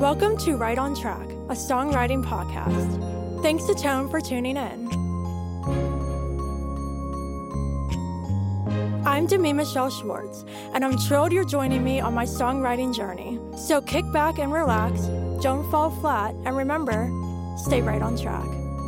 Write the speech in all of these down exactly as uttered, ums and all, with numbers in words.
Welcome to Right on Track, a songwriting podcast. Thanks to Tone for tuning in. I'm Demi Michelle Schwartz, and I'm thrilled you're joining me on my songwriting journey. So kick back and relax, don't fall flat, and remember, stay right on track.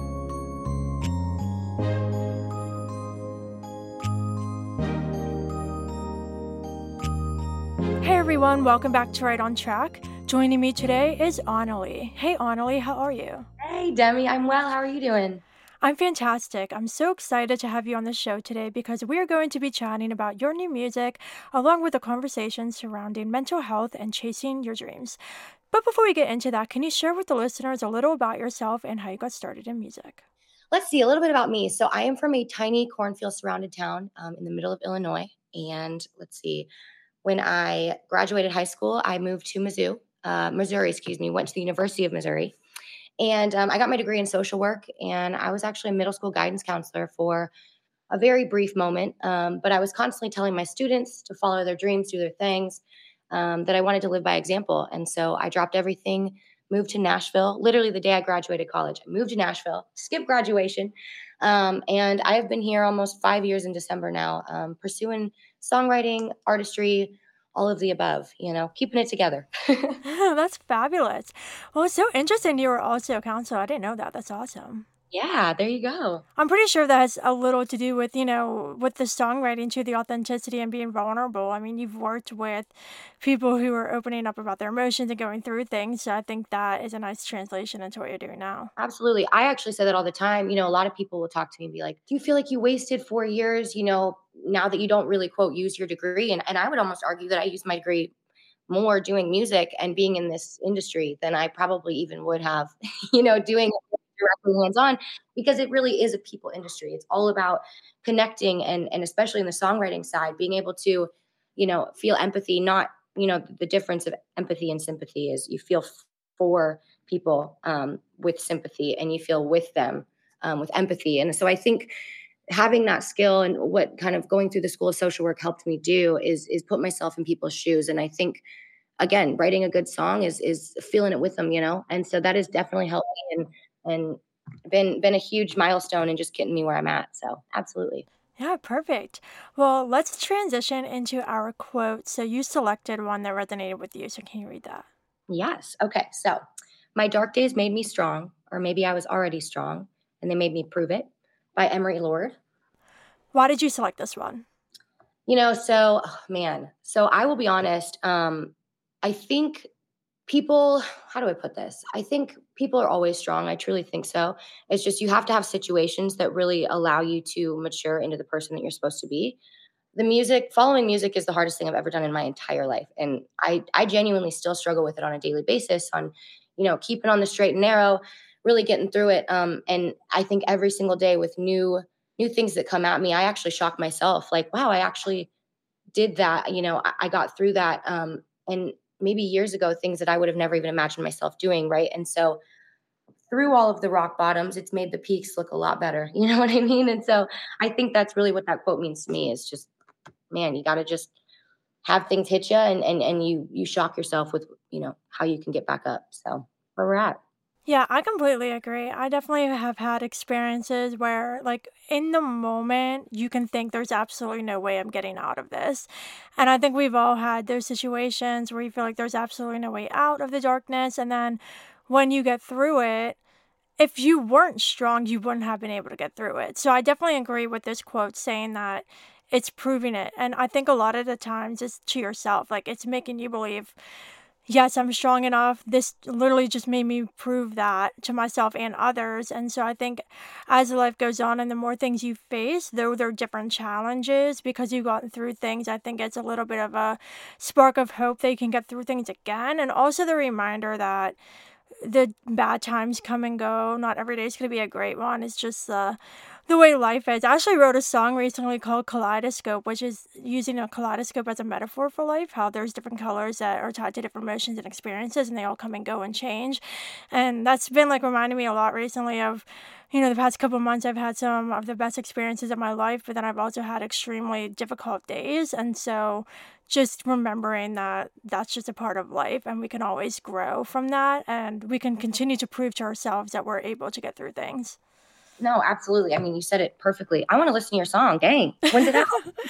Hey everyone, welcome back to Right on Track. Joining me today is Annalie. Hey Annalie, how are you? Hey Demi, I'm well. How are you doing? I'm fantastic. I'm so excited to have you on the show today because we are going to be chatting about your new music along with a conversation surrounding mental health and chasing your dreams. But before we get into that, can you share with the listeners a little about yourself and how you got started in music? Let's see a little bit about me. So I am from a tiny cornfield surrounded town um, in the middle of Illinois. And let's see, when I graduated high school, I moved to Mizzou, uh, Missouri, excuse me, went to the University of Missouri. And um, I got my degree in social work. And I was actually a middle school guidance counselor for a very brief moment. Um, but I was constantly telling my students to follow their dreams, do their things, um, that I wanted to live by example. And so I dropped everything, moved to Nashville. Literally the day I graduated college, I moved to Nashville, skipped graduation. Um, and I have been here almost five years in December now, um, pursuing songwriting, artistry, all of the above, you know, keeping it together. That's fabulous. Well, it's so interesting you were also a counselor. I didn't know that. That's awesome. Yeah, there you go. I'm pretty sure that has a little to do with, you know, with the songwriting to the authenticity and being vulnerable. I mean, you've worked with people who are opening up about their emotions and going through things. So I think that is a nice translation into what you're doing now. Absolutely. I actually say that all the time. You know, a lot of people will talk to me and be like, do you feel like you wasted four years, you know, now that you don't really, quote, use your degree? And, and I would almost argue that I used my degree more doing music and being in this industry than I probably even would have, you know, doing it directly hands on, because it really is a people industry. It's all about connecting and, and especially in the songwriting side, being able to, you know, feel empathy, not, you know, the difference of empathy and sympathy is you feel f- for people um, with sympathy and you feel with them um, with empathy. And so I think having that skill and what kind of going through the school of social work helped me do is is put myself in people's shoes. And I think again, writing a good song is is feeling it with them, you know. And so that has definitely helped me and and been been a huge milestone in just getting me where I'm at. So absolutely. Yeah, perfect. Well, let's transition into our quote. So you selected one that resonated with you. So can you read that? Yes. Okay. So my dark days made me strong, or maybe I was already strong, and they made me prove it by Emery Lord. Why did you select this one? You know, so oh, man, so I will be honest. Um, I think people, how do I put this? I think people are always strong. I truly think so. It's just you have to have situations that really allow you to mature into the person that you're supposed to be. The music, following music is the hardest thing I've ever done in my entire life. And I, I genuinely still struggle with it on a daily basis on, you know, keeping on the straight and narrow, really getting through it. Um, and I think every single day with new, new things that come at me, I actually shock myself like, wow, I actually did that. You know, I, I got through that. Um, and maybe years ago, things that I would have never even imagined myself doing. Right. And so through all of the rock bottoms, it's made the peaks look a lot better. You know what I mean? And so I think that's really what that quote means to me is just, man, you got to just have things hit you and, and, and you, you shock yourself with, you know, how you can get back up. So where we're at. Yeah, I completely agree. I definitely have had experiences where, like, in the moment, you can think there's absolutely no way I'm getting out of this. And I think we've all had those situations where you feel like there's absolutely no way out of the darkness. And then when you get through it, if you weren't strong, you wouldn't have been able to get through it. So I definitely agree with this quote saying that it's proving it. And I think a lot of the times it's to yourself, like, it's making you believe, yes, I'm strong enough. This literally just made me prove that to myself and others. And so I think as life goes on and the more things you face, though there are different challenges because you've gotten through things, I think it's a little bit of a spark of hope that you can get through things again. And also the reminder that the bad times come and go. Not every day is going to be a great one. It's just the the way life is. I actually wrote a song recently called Kaleidoscope, which is using a kaleidoscope as a metaphor for life, how there's different colors that are tied to different emotions and experiences, and they all come and go and change. And that's been like reminding me a lot recently of, you know, the past couple of months I've had some of the best experiences of my life, but then I've also had extremely difficult days. And so just remembering that that's just a part of life and we can always grow from that and we can continue to prove to ourselves that we're able to get through things. No, absolutely. I mean, you said it perfectly. I want to listen to your song. Dang. When's it out?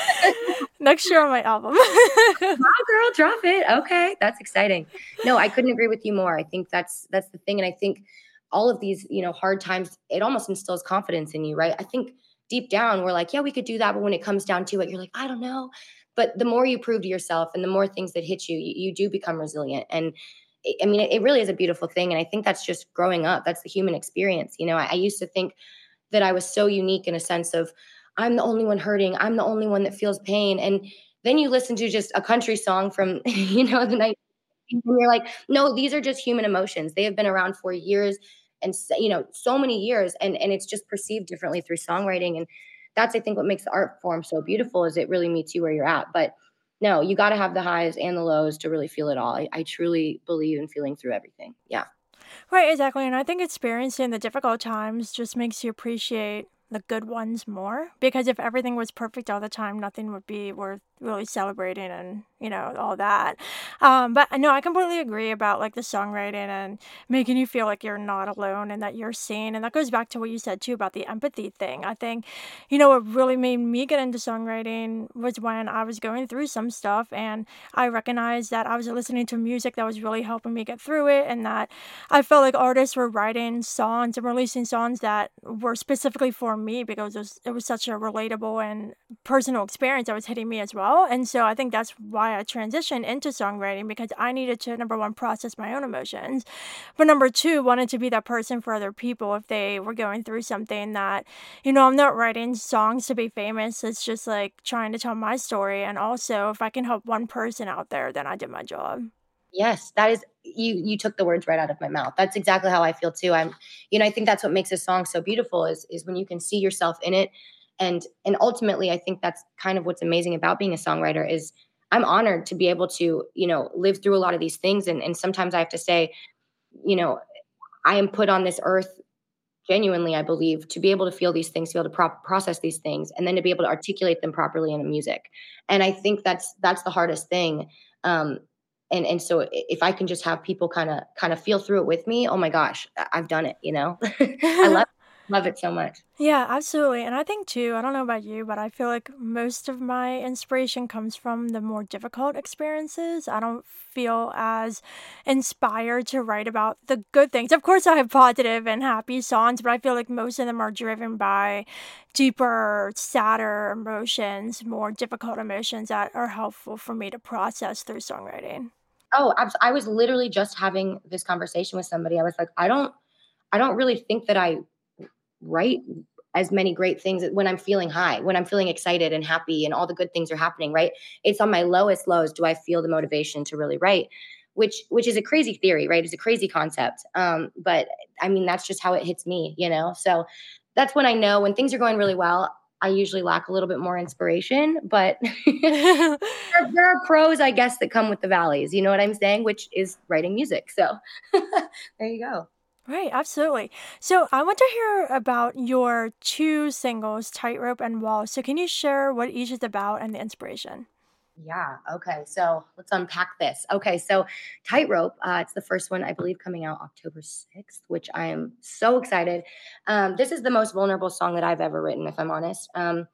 Next year on my album. Wow, girl, drop it. Okay, that's exciting. No, I couldn't agree with you more. I think that's that's the thing, and I think all of these, you know, hard times, it almost instills confidence in you, right? I think deep down we're like, yeah, we could do that, but when it comes down to it, you're like, I don't know. But the more you prove to yourself, and the more things that hit you, you, you do become resilient. And I I mean, it, it really is a beautiful thing, and I think that's just growing up. That's the human experience. You know, I, I used to think that I was so unique in a sense of I'm the only one hurting. I'm the only one that feels pain. And then you listen to just a country song from, you know, the night and you're like, no, these are just human emotions. They have been around for years and s- you know, so many years and and it's just perceived differently through songwriting and that's I think what makes the art form so beautiful is it really meets you where you're at. But no, you got to have the highs and the lows to really feel it all. I, I truly believe in feeling through everything. Yeah. Right, exactly. And I think experiencing the difficult times just makes you appreciate the good ones more. Because if everything was perfect all the time, nothing would be worth really celebrating and, you know, all that. Um, but no, I completely agree about like the songwriting and making you feel like you're not alone and that you're seen. And that goes back to what you said too about the empathy thing. I think, you know, what really made me get into songwriting was when I was going through some stuff and I recognized that I was listening to music that was really helping me get through it and that I felt like artists were writing songs and releasing songs that were specifically for me because it was, it was such a relatable and personal experience that was hitting me as well. And so I think that's why I transitioned into songwriting because I needed to, number one, process my own emotions. But number two, wanted to be that person for other people if they were going through something that, you know, I'm not writing songs to be famous. It's just like trying to tell my story. And also, if I can help one person out there, then I did my job. Yes, that is you you took the words right out of my mouth. That's exactly how I feel too. I'm you know, I think that's what makes a song so beautiful is is when you can see yourself in it and and ultimately I think that's kind of what's amazing about being a songwriter is I'm honored to be able to, you know, live through a lot of these things and and sometimes I have to say, you know, I am put on this earth genuinely, I believe, to be able to feel these things, to be able to pro- process these things, and then to be able to articulate them properly in a music. And I think that's that's the hardest thing. Um, and and so if I can just have people kind of kind of feel through it with me, oh my gosh, I- I've done it. You know, I love love it so much. Yeah, absolutely. And I think too, I don't know about you, but I feel like most of my inspiration comes from the more difficult experiences. I don't feel as inspired to write about the good things. Of course, I have positive and happy songs, but I feel like most of them are driven by deeper, sadder emotions, more difficult emotions that are helpful for me to process through songwriting. Oh, abs- I was literally just having this conversation with somebody. I was like, I don't, I don't really think that I write as many great things when I'm feeling high, when I'm feeling excited and happy and all the good things are happening, right? It's on my lowest lows do I feel the motivation to really write, which which is a crazy theory, right? It's a crazy concept. Um, but I mean, that's just how it hits me, you know? So that's when I know when things are going really well, I usually lack a little bit more inspiration, but there, there are pros, I guess, that come with the valleys. You know what I'm saying? Which is writing music. So there you go. Right, absolutely. So I want to hear about your two singles, Tightrope and Wall. So can you share what each is about and the inspiration? Yeah. Okay. So let's unpack this. Okay. So Tightrope, uh, it's the first one, I believe, coming out October sixth, which I am so excited. Um, this is the most vulnerable song that I've ever written, if I'm honest. Um,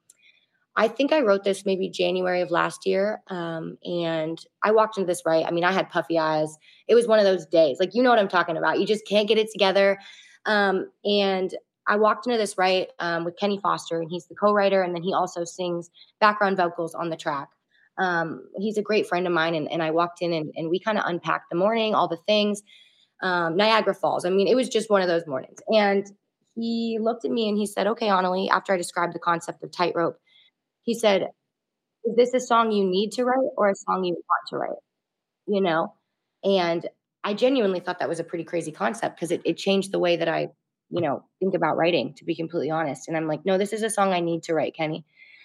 I think I wrote this maybe January of last year. Um, and I walked into this right. I mean, I had puffy eyes. It was one of those days. Like, you know what I'm talking about. You just can't get it together. Um, and I walked into this right um, with Kenny Foster, and he's the co writer. And then he also sings background vocals on the track. Um, he's a great friend of mine. And, and I walked in and, and we kind of unpacked the morning, all the things, um, Niagara Falls. I mean, it was just one of those mornings. And he looked at me and he said, okay, Annalie, after I described the concept of tightrope, he said, is this a song you need to write or a song you want to write? You know? And I genuinely thought that was a pretty crazy concept because it, it changed the way that I you know, think about writing, to be completely honest. And I'm like, no, this is a song I need to write, Kenny.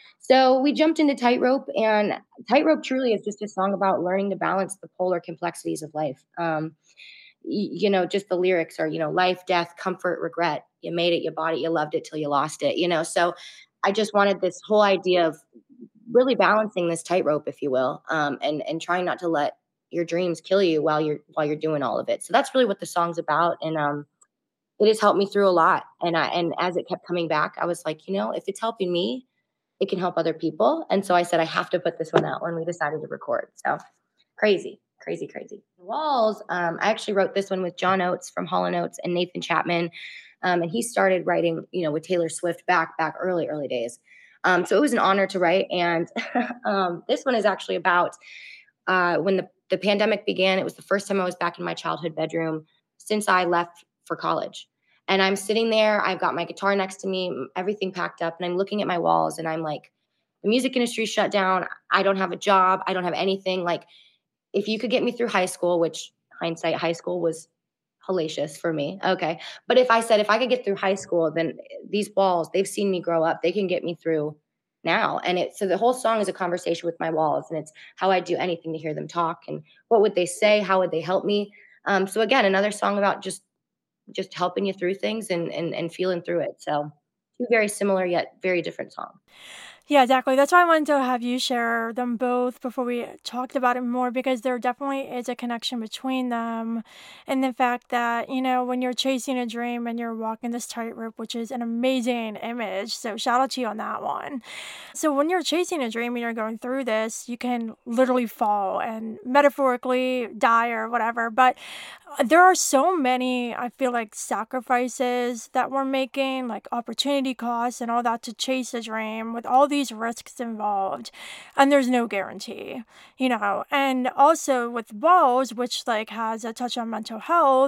So we jumped into Tightrope, and Tightrope truly is just a song about learning to balance the polar complexities of life. Um, y- you know, just the lyrics are, you know, life, death, comfort, regret. You made it, you bought it, you loved it till you lost it, you know. So I just wanted this whole idea of really balancing this tightrope, if you will, um, and and trying not to let your dreams kill you while you're while you're doing all of it. So that's really what the song's about, and um, it has helped me through a lot. And I and as it kept coming back, I was like, you know, if it's helping me, it can help other people. And so I said I have to put this one out when we decided to record. So crazy, crazy, crazy. Walls. Um, I actually wrote this one with John Oates from Hall and Oates and Nathan Chapman, um, and he started writing, you know, with Taylor Swift back back early early days. Um, so it was an honor to write. And um, this one is actually about uh, when the the pandemic began. It was the first time I was back in my childhood bedroom since I left for college. And I'm sitting there, I've got my guitar next to me, everything packed up, and I'm looking at my walls and I'm like, the music industry shut down. I don't have a job. I don't have anything. Like, if you could get me through high school, which hindsight, high school was hellacious for me. Okay. But if I said, if I could get through high school, then these walls, they've seen me grow up. They can get me through now. And it, so the whole song is a conversation with my walls, and it's how I'd do anything to hear them talk and what would they say? How would they help me? Um, so again, another song about just, just helping you through things and, and, and feeling through it. So two very similar yet very different songs. Yeah, exactly. That's why I wanted to have you share them both before we talked about it more, because there definitely is a connection between them. And the fact that, you know, when you're chasing a dream and you're walking this tightrope, which is an amazing image. So shout out to you on that one. So when you're chasing a dream and you're going through this, you can literally fall and metaphorically die or whatever. But uh, there are so many, I feel like, sacrifices that we're making, like opportunity costs and all that to chase a dream with all these risks involved. And there's no guarantee, you know. And also with Walls, which like has a touch on mental health,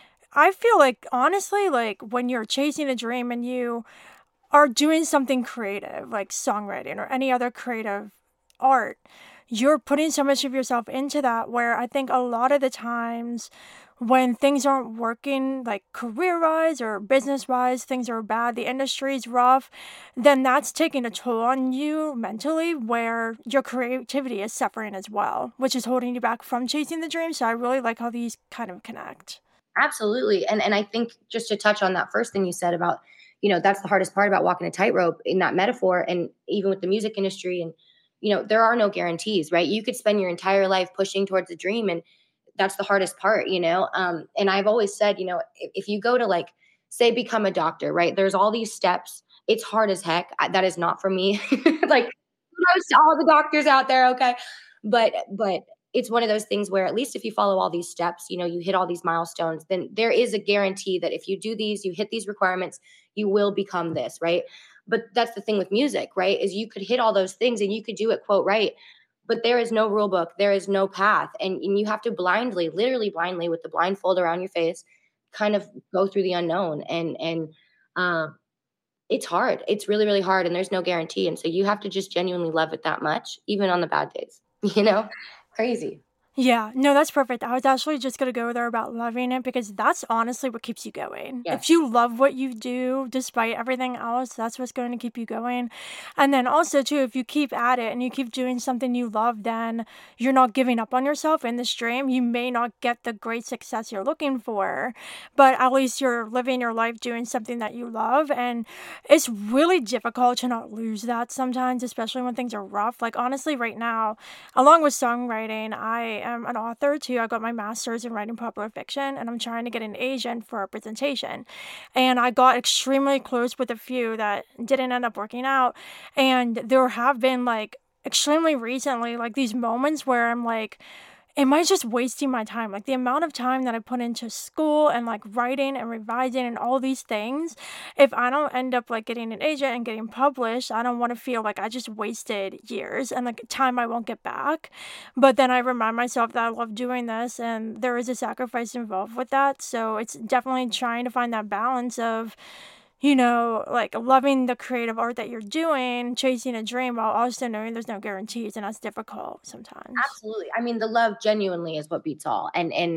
I feel like honestly, like when you're chasing a dream and you are doing something creative, like songwriting or any other creative art, you're putting so much of yourself into that, where I think a lot of the times when things aren't working, like career wise or business wise, things are bad, the industry's rough, then that's taking a toll on you mentally, where your creativity is suffering as well, which is holding you back from chasing the dream. So I really like how these kind of connect. Absolutely. And and I think just to touch on that first thing you said about, you know, that's the hardest part about walking a tightrope in that metaphor. And even with the music industry, and, you know, there are no guarantees, right? You could spend your entire life pushing towards a dream, and that's the hardest part, you know? Um, and I've always said, you know, if, if you go to like, say, become a doctor, right? There's all these steps. It's hard as heck. I, that is not for me. Like, kudos to all the doctors out there. Okay. But, but it's one of those things where at least if you follow all these steps, you know, you hit all these milestones, then there is a guarantee that if you do these, you hit these requirements, you will become this, right? But that's the thing with music, right? Is you could hit all those things and you could do it, quote, right. But there is no rule book. There is no path. And, and you have to blindly, literally blindly, with the blindfold around your face, kind of go through the unknown. And, and, um, it's hard. It's really, really hard. And there's no guarantee. And so you have to just genuinely love it that much, even on the bad days, you know? Crazy. Yeah, no, that's perfect. I was actually just going to go there about loving it, because that's honestly what keeps you going. If Yes. you love what you do, despite everything else, that's what's going to keep you going. And then also, too, if you keep at it and you keep doing something you love, then you're not giving up on yourself in this dream. You may not get the great success you're looking for, but at least you're living your life doing something that you love. And it's really difficult to not lose that sometimes, especially when things are rough. Like, honestly, right now, along with songwriting, I am an author too. I got my master's in writing popular fiction, and I'm trying to get an agent for representation. And I got extremely close with a few that didn't end up working out. And there have been like extremely recently, like these moments where I'm like, am I just wasting my time? Like the amount of time that I put into school and like writing and revising and all these things, if I don't end up like getting an agent and getting published, I don't want to feel like I just wasted years and like time I won't get back. But then I remind myself that I love doing this and there is a sacrifice involved with that. So it's definitely trying to find that balance of, you know, like loving the creative art that you're doing, chasing a dream while also knowing there's no guarantees, and that's difficult sometimes. Absolutely. I mean, the love genuinely is what beats all. And and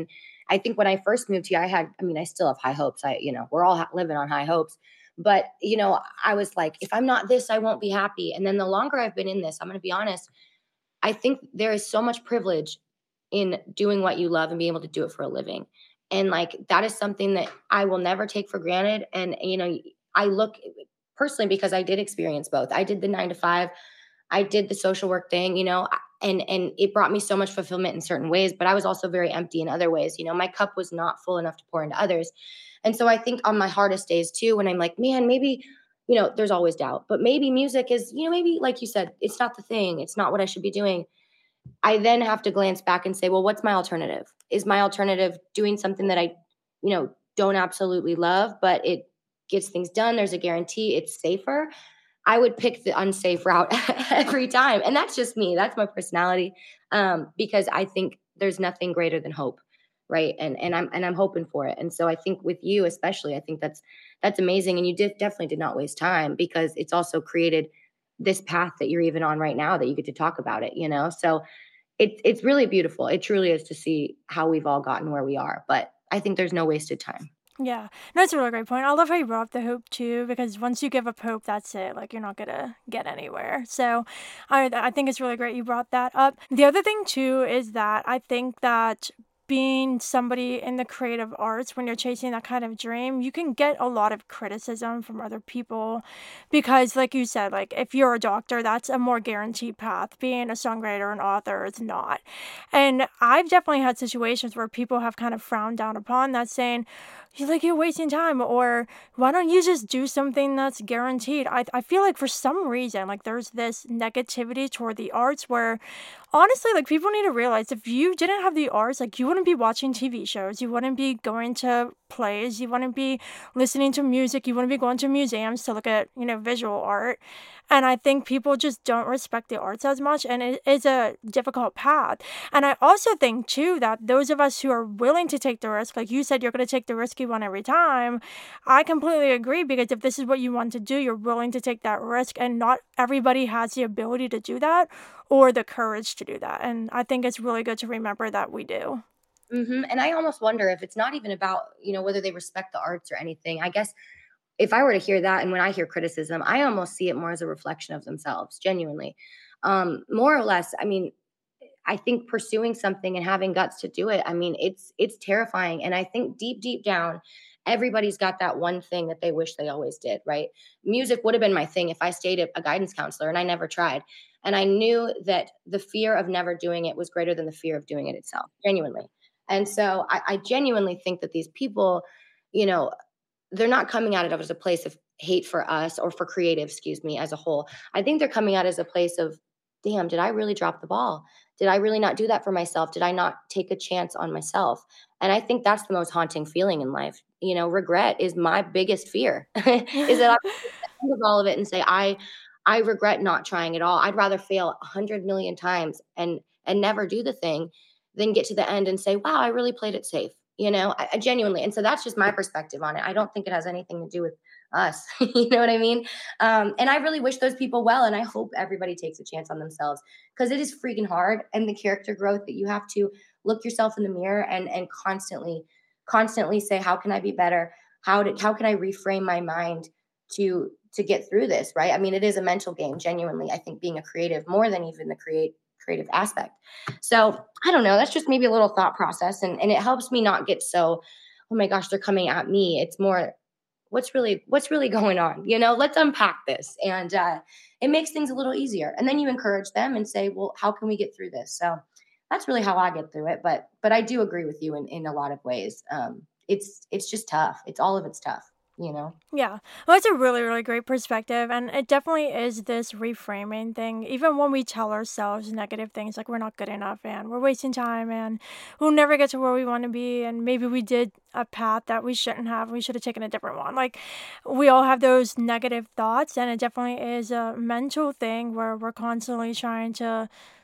I think when I first moved here, I had, I mean, I still have high hopes. I, you know, we're all ha- living on high hopes. But, you know, I was like, if I'm not this, I won't be happy. And then the longer I've been in this, I'm going to be honest, I think there is so much privilege in doing what you love and being able to do it for a living. And like that is something that I will never take for granted. And, you know, I look personally because I did experience both. I did the nine to five, I did the social work thing, you know, and and it brought me so much fulfillment in certain ways, but I was also very empty in other ways. You know, my cup was not full enough to pour into others. And so I think on my hardest days too, when I'm like, man, maybe, you know, there's always doubt, but maybe music is, you know, maybe like you said, it's not the thing. It's not what I should be doing. I then have to glance back and say, well, what's my alternative? Is my alternative doing something that I, you know, don't absolutely love, but it gets things done? There's a guarantee it's safer. I would pick the unsafe route every time. And that's just me. That's my personality. Um, because I think there's nothing greater than hope. Right. And and I'm and I'm hoping for it. And so I think with you especially, I think that's that's amazing. And you did definitely did not waste time because it's also created this path that you're even on right now that you get to talk about it, you know? So it's it's really beautiful. It truly is to see how we've all gotten where we are. But I think there's no wasted time. Yeah, no, that's a really great point. I love how you brought up the hope too, because once you give up hope, that's it. Like you're not gonna get anywhere. So, I I think it's really great you brought that up. The other thing too is that I think that being somebody in the creative arts, when you're chasing that kind of dream, you can get a lot of criticism from other people because, like you said, like if you're a doctor, that's a more guaranteed path. Being a songwriter and author is not. And I've definitely had situations where people have kind of frowned down upon that, saying, you're like, you're wasting time, or why don't you just do something that's guaranteed? I, I feel like for some reason, like there's this negativity toward the arts where honestly, like people need to realize if you didn't have the arts, like you wouldn't be watching T V shows, you wouldn't be going to plays, you wouldn't be listening to music, you wouldn't be going to museums to look at, you know, visual art. And I think people just don't respect the arts as much, and it is a difficult path. And I also think too that those of us who are willing to take the risk, like you said, you're going to take the risky one every time. I completely agree, because if this is what you want to do, you're willing to take that risk, and not everybody has the ability to do that or the courage to do that. And I think it's really good to remember that we do. Hmm. And I almost wonder if it's not even about, you know, whether they respect the arts or anything. I guess if I were to hear that, and when I hear criticism, I almost see it more as a reflection of themselves, genuinely. Um, more or less, I mean, I think pursuing something and having guts to do it, I mean, it's it's terrifying. And I think deep, deep down, everybody's got that one thing that they wish they always did, right? Music would have been my thing if I stayed a a guidance counselor and I never tried. And I knew that the fear of never doing it was greater than the fear of doing it itself, genuinely. And so I, I genuinely think that these people, you know, they're not coming at it as a place of hate for us or for creative, excuse me, as a whole. I think they're coming at it as a place of, damn, did I really drop the ball? Did I really not do that for myself? Did I not take a chance on myself? And I think that's the most haunting feeling in life. You know, regret is my biggest fear. Is that I think of all of it and say, I I regret not trying at all. I'd rather fail a hundred million times and and never do the thing than get to the end and say, wow, I really played it safe. You know, I, I genuinely. And so that's just my perspective on it. I don't think it has anything to do with us. You know what I mean? Um, and I really wish those people well. And I hope everybody takes a chance on themselves, because it is freaking hard. And the character growth that you have to look yourself in the mirror and and constantly, constantly say, how can I be better? How did how can I reframe my mind to to get through this? Right. I mean, it is a mental game, genuinely. I think being a creative more than even the create creative aspect. So I don't know. That's just maybe a little thought process. And, and it helps me not get so, oh my gosh, they're coming at me. It's more, what's really, what's really going on? You know, let's unpack this. And uh, it makes things a little easier. And then you encourage them and say, well, how can we get through this? So that's really how I get through it. But, but I do agree with you in, in a lot of ways. Um, it's, it's just tough. It's all of it's tough, you know? Yeah, well, that's a really, really great perspective. And it definitely is this reframing thing. Even when we tell ourselves negative things like we're not good enough and we're wasting time and we'll never get to where we want to be, and maybe we did a path that we shouldn't have, we should have taken a different one. Like, we all have those negative thoughts, and it definitely is a mental thing where we're constantly trying to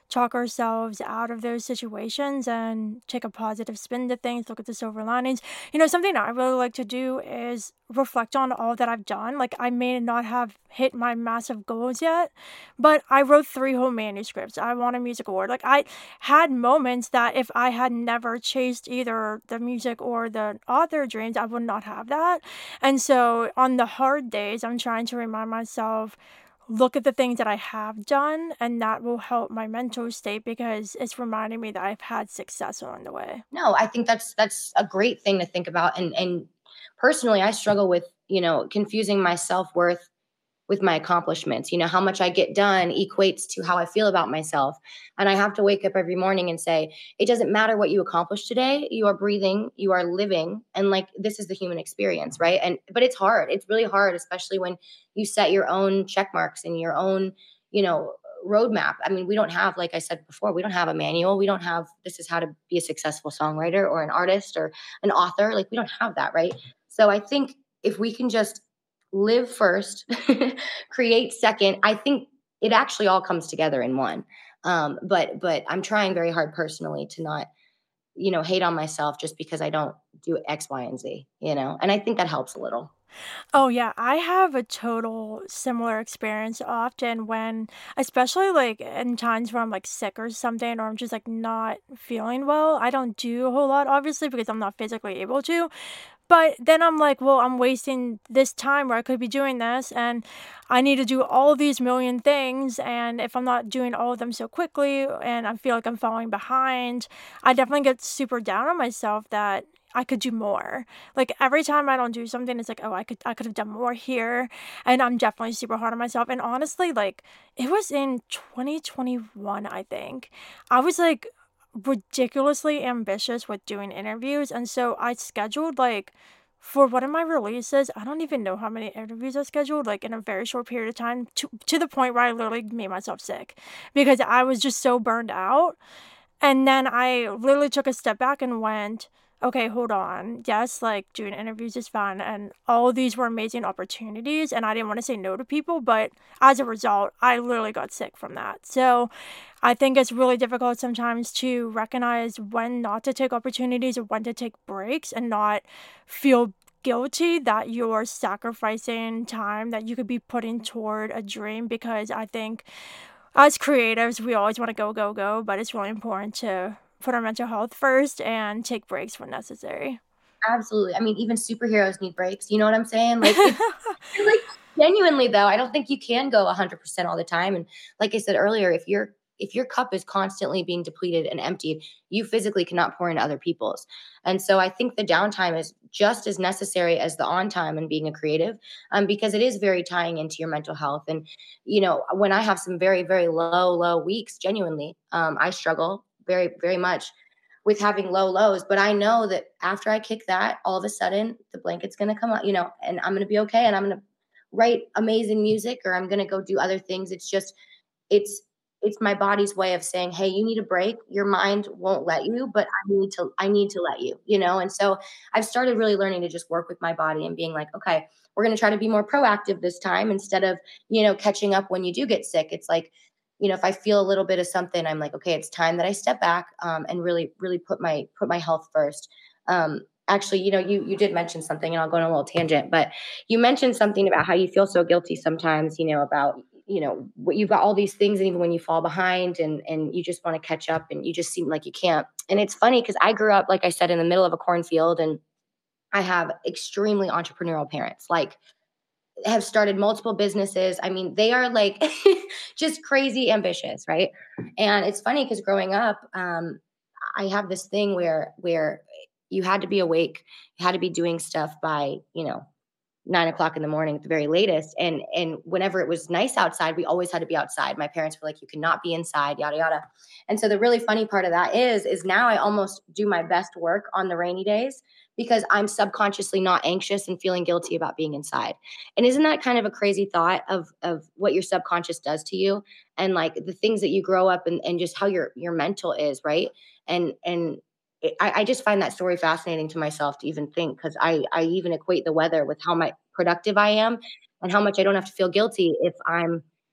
talk ourselves out of those situations and take a positive spin to things, look at the silver linings. You know, something I really like to do is reflect on all that I've done. Like, I may not have hit my massive goals yet, but I wrote three whole manuscripts. I won a music award. Like, I had moments that if I had never chased either the music or the author dreams, I would not have that. And so on the hard days, I'm trying to remind myself, look at the things that I have done, and that will help my mental state because it's reminding me that I've had success along the way. No, I think that's that's a great thing to think about. And and personally, I struggle with, you know, confusing my self-worth with my accomplishments. You know, how much I get done equates to how I feel about myself. And I have to wake up every morning and say, it doesn't matter what you accomplish today. You are breathing, you are living, and like this is the human experience, right? And but it's hard. It's really hard, especially when you set your own check marks and your own, you know, roadmap. I mean, we don't have, like I said before, we don't have a manual. We don't have this is how to be a successful songwriter or an artist or an author. Like we don't have that, right? So I think if we can just live first, create second. I think it actually all comes together in one. Um, but but I'm trying very hard personally to not, you know, hate on myself just because I don't do X, Y, and Z, you know, and I think that helps a little. Oh, yeah, I have a total similar experience often when especially, like, in times where I'm, like, sick or something or I'm just, like, not feeling well. I don't do a whole lot, obviously, because I'm not physically able to, but then I'm like, "Well, I'm wasting this time where I could be doing this, and I need to do all of these million things, and if I'm not doing all of them so quickly and I feel like I'm falling behind," I definitely get super down on myself that I could do more. Like, every time I don't do something, it's like, "Oh, I could I could have done more here," and I'm definitely super hard on myself, and honestly, like, it was in twenty twenty-one, I think. I was, like, ridiculously ambitious with doing interviews, and so I scheduled, like, for one of my releases, I don't even know how many interviews I scheduled, like, in a very short period of time, to to the point where I literally made myself sick because I was just so burned out, and then I literally took a step back and went, okay, hold on. Yes, like doing interviews is fun, and all of these were amazing opportunities, and I didn't want to say no to people, but as a result, I literally got sick from that. So I think it's really difficult sometimes to recognize when not to take opportunities or when to take breaks and not feel guilty that you're sacrificing time that you could be putting toward a dream because I think as creatives, we always want to go, go, go, but it's really important to put our mental health first and take breaks when necessary. Absolutely. I mean, even superheroes need breaks. You know what I'm saying? Like it's like genuinely though, I don't think you can go one hundred percent all the time. And like I said earlier, if your if your cup is constantly being depleted and emptied, you physically cannot pour into other people's. And so I think the downtime is just as necessary as the on time and being a creative, um, because it is very tying into your mental health. And you know, when I have some very very low low weeks, genuinely, um, I struggle very very much with having low lows. But I know that after I kick that, all of a sudden the blanket's gonna come out, you know, and I'm gonna be okay and I'm gonna write amazing music or I'm gonna go do other things. It's just it's it's my body's way of saying, hey, you need a break. Your mind won't let you, but I need to I need to let you, you know? And so I've started really learning to just work with my body and being like, okay, we're gonna try to be more proactive this time instead of, you know, catching up when you do get sick. It's like, you know, if I feel a little bit of something, I'm like, okay, it's time that I step back um, and really, really put my put my health first. Um, actually, you know, you you did mention something, and I'll go on a little tangent, but you mentioned something about how you feel so guilty sometimes, you know, about you know what you've got all these things, and even when you fall behind, and and you just want to catch up, and you just seem like you can't. And it's funny because I grew up, like I said, in the middle of a cornfield, and I have extremely entrepreneurial parents. Like have started multiple businesses. I mean, they are like just crazy ambitious, right? And it's funny because growing up, um, I have this thing where where you had to be awake, you had to be doing stuff by you know nine o'clock in the morning at the very latest. And and whenever it was nice outside, we always had to be outside. My parents were like, you cannot be inside, yada yada. And so the really funny part of that is, is now I almost do my best work on the rainy days because I'm subconsciously not anxious and feeling guilty about being inside. And isn't that kind of a crazy thought of of what your subconscious does to you and like the things that you grow up and, and just how your your mental is, right? And and it- I, I just find that story fascinating to myself to even think because I, I even equate the weather with how my productive I am and how much I don't have to feel guilty if I'm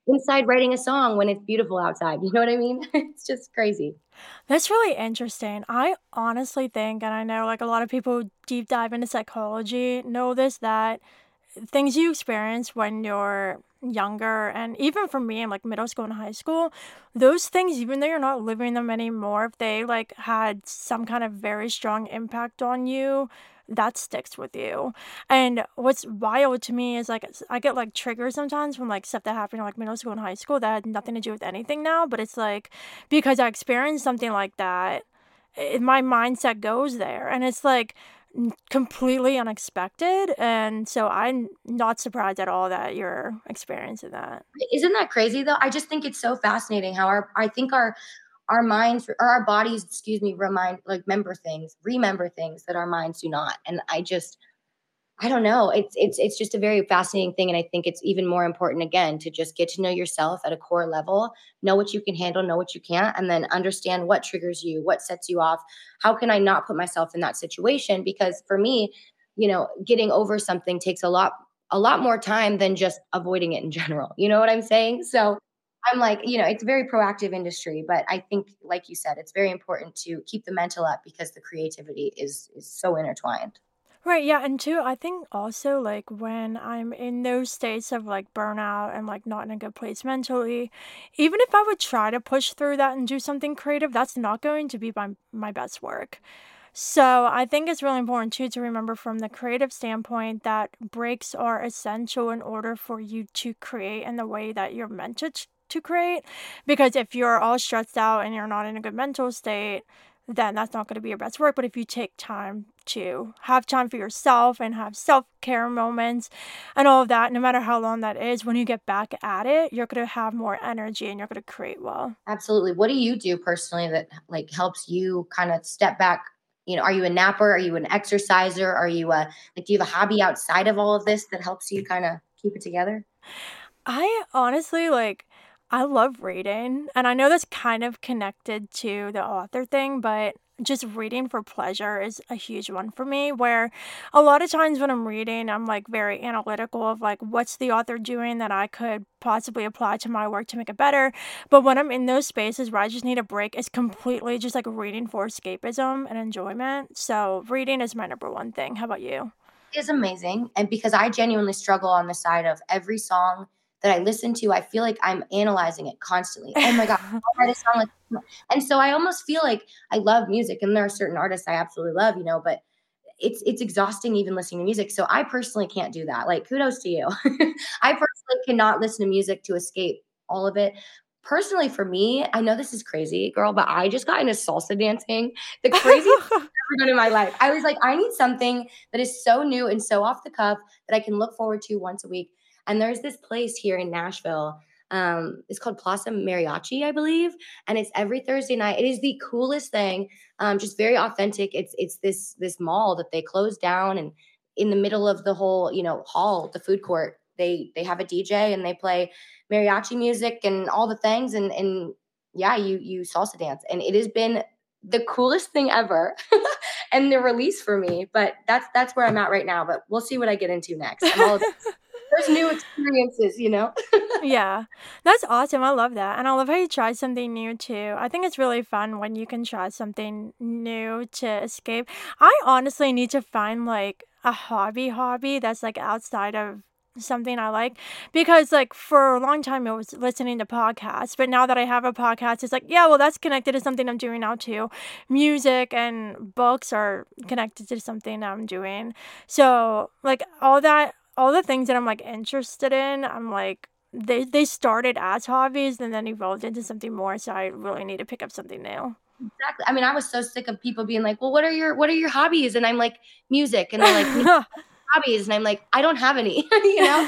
inside writing a song when it's beautiful outside. You know what I mean? It's just crazy. That's really interesting. I honestly think, and I know like a lot of people who deep dive into psychology know this, that things you experience when you're younger, and even for me in like middle school and high school, those things, even though you're not living them anymore, if they like had some kind of very strong impact on you, that sticks with you. And what's wild to me is like s- I get like triggers sometimes from like stuff that happened in like middle school and high school that had nothing to do with anything now, but it's like because I experienced something like that, i my mindset goes there, and it's like n- completely unexpected. And so I'm not surprised at all that you're experiencing that. Isn't that crazy though? I just think it's so fascinating how our I think our our minds or our bodies, excuse me, remind like remember things, remember things that our minds do not. And I just I don't know. It's it's it's just a very fascinating thing, and I think it's even more important again to just get to know yourself at a core level, know what you can handle, know what you can't, and then understand what triggers you, what sets you off. How can I not put myself in that situation? Because for me, you know, getting over something takes a lot a lot more time than just avoiding it in general. You know what I'm saying? So I'm like, you know, it's a very proactive industry, but I think, like you said, it's very important to keep the mental up because the creativity is is so intertwined. Right, yeah, and two, I think also like when I'm in those states of like burnout and like not in a good place mentally, even if I would try to push through that and do something creative, that's not going to be my my best work. So I think it's really important too to remember from the creative standpoint that breaks are essential in order for you to create in the way that you're meant to ch- to create. Because if you're all stressed out and you're not in a good mental state, then that's not going to be your best work. But if you take time to have time for yourself and have self care moments and all of that, no matter how long that is, when you get back at it, you're going to have more energy and you're going to create well. Absolutely. What do you do personally that like helps you kind of step back? You know, are you a napper? Are you an exerciser? Are you a like do you have a hobby outside of all of this that helps you kind of keep it together? I honestly like I love reading, and I know that's kind of connected to the author thing, but just reading for pleasure is a huge one for me. Where a lot of times when I'm reading, I'm like very analytical of like what's the author doing that I could possibly apply to my work to make it better. But when I'm in those spaces where I just need a break, it's completely just like reading for escapism and enjoyment. So reading is my number one thing. How about you? Is amazing. And because I genuinely struggle on the side of every song that I listen to, I feel like I'm analyzing it constantly. Oh my God, I'll write a song like and so I almost feel like I love music and there are certain artists I absolutely love, you know, but it's it's exhausting even listening to music. So I personally can't do that. Like kudos to you. I personally cannot listen to music to escape all of it. Personally, for me, I know this is crazy, girl, but I just got into salsa dancing. The craziest I've ever done in my life. I was like, I need something that is so new and so off the cuff that I can look forward to once a week. And there's this place here in Nashville. Um, it's called Plaza Mariachi, I believe, and it's every Thursday night. It is the coolest thing, um, just very authentic. It's it's this this mall that they closed down, and in the middle of the whole you know hall, the food court, they they have a D J and they play mariachi music and all the things, and and yeah, you you salsa dance, and it has been the coolest thing ever, and the release for me. But that's that's where I'm at right now. But we'll see what I get into next. I'm all about those new experiences, you know. Yeah, that's awesome. I love that. And I love how you try something new too. I think it's really fun when you can try something new to escape. I honestly need to find like a hobby hobby that's like outside of something I like, because like for a long time it was listening to podcasts, but now that I have a podcast it's like, yeah, well that's connected to something I'm doing now too. Music and books are connected to something I'm doing. So like all that all the things that I'm like interested in, I'm like they they started as hobbies and then evolved into something more. So I really need to pick up something new. Exactly. I mean, I was so sick of people being like, "Well, what are your what are your hobbies?" And I'm like, "Music." And they're like, "Me hobbies." And I'm like, "I don't have any." You know?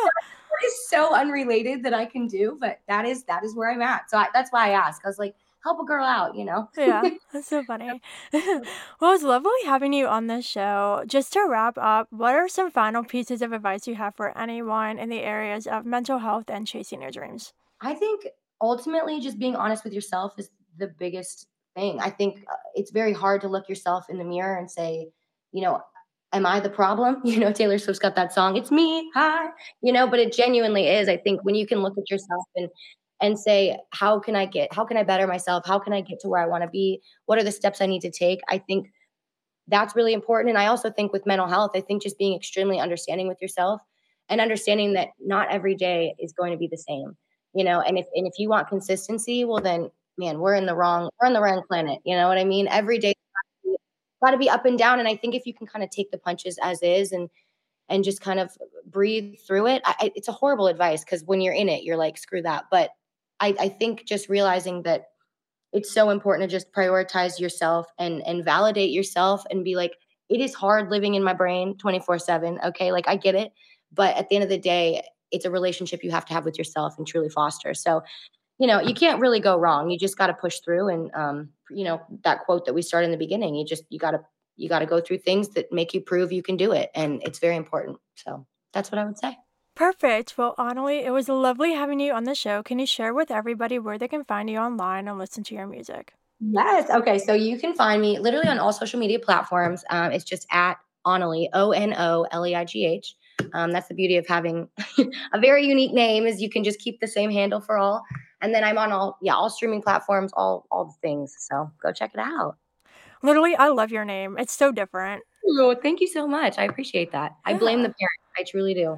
It is so unrelated that I can do, but that is that is where I'm at. So I, that's why I asked. I was like, "Help a girl out," you know? Yeah, that's so funny. Well, it was lovely having you on this show. Just to wrap up, what are some final pieces of advice you have for anyone in the areas of mental health and chasing your dreams? I think ultimately just being honest with yourself is the biggest thing. I think uh, it's very hard to look yourself in the mirror and say, you know, am I the problem? You know, Taylor Swift's got that song, "It's me, hi," you know, but it genuinely is. I think when you can look at yourself and and say, "How can I get how can I better myself? How can I get to where I wanna be? What are the steps I need to take?" I think that's really important, and I also think with mental health, I think just being extremely understanding with yourself and understanding that not every day is going to be the same, you know, and if and if you want consistency, well, then, man, we're in the wrong we're on the wrong planet, you know what I mean? Every day gotta be up and down, and I think if you can kinda take the punches as is and and just kind of breathe through it. I, I, it's a horrible advice because when you're in it, you're like, screw that. But I, I think just realizing that it's so important to just prioritize yourself and and validate yourself and be like, it is hard living in my brain twenty-four seven. Okay. Like I get it. But at the end of the day, it's a relationship you have to have with yourself and truly foster. So, you know, you can't really go wrong. You just got to push through. And, um, you know, that quote that we started in the beginning, you just, you got to, you got to go through things that make you prove you can do it. And it's very important. So that's what I would say. Perfect. Well, Annalie, it was lovely having you on the show. Can you share with everybody where they can find you online and listen to your music? Yes. Okay. So you can find me literally on all social media platforms. Um, it's just at Onoleigh, O N O L E I G H. Um, that's the beauty of having a very unique name is you can just keep the same handle for all. And then I'm on all, yeah, all streaming platforms, all, all the things. So go check it out. Literally, I love your name. It's so different. Oh, thank you so much. I appreciate that. I blame the parents. I truly do.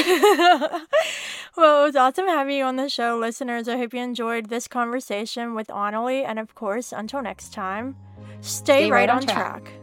Well, it was awesome having you on the show, listeners. I hope you enjoyed this conversation with Annalie. And of course, until next time, stay, stay right, right on track. track.